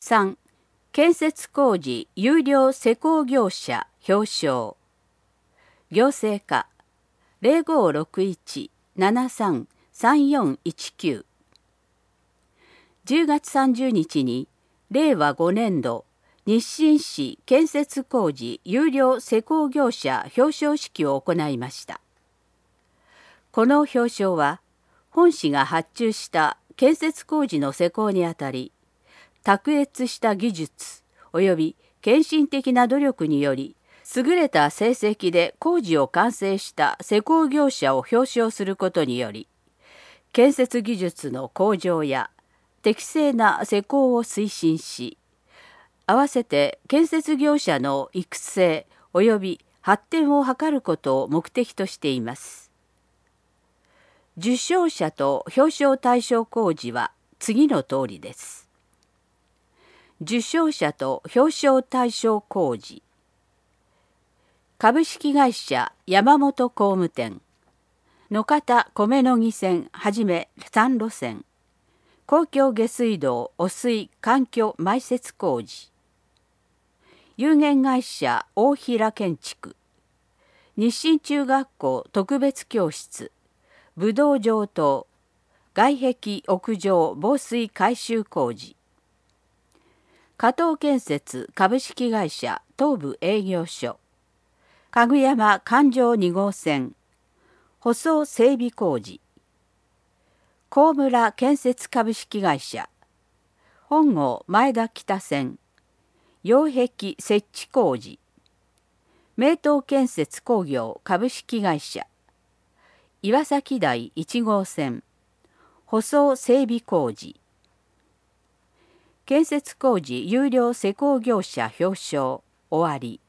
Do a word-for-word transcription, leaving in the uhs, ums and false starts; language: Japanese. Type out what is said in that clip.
さん、建設工事優良施工業者表彰。行政課 ゼロごろくいち ななさん さんよんいちきゅう。じゅうがつさんじゅうにちにれいわごねんど日清市建設工事優良施工業者表彰式を行いました。この表彰は本市が発注した建設工事の施工にあたり、卓越した技術及び献身的な努力により優れた成績で工事を完成した施工業者を表彰することにより、建設技術の向上や適正な施工を推進し、合わせて建設業者の育成及び発展を図ることを目的としています。受賞者と表彰対象工事は次の通りです。受賞者と表彰対象工事。株式会社山本工務店、野方米の木線はじめさん路線、公共下水道汚水環境埋設工事。有限会社大平建築、日清中学校特別教室、武道場棟、外壁屋上防水改修工事。加藤建設株式会社東部営業所、かぐやま環状に号線、舗装整備工事。高村建設株式会社、本郷前田北線、擁壁設置工事。名東建設工業株式会社、岩崎台いち号線、舗装整備工事。建設工事優良施工業者表彰終わり。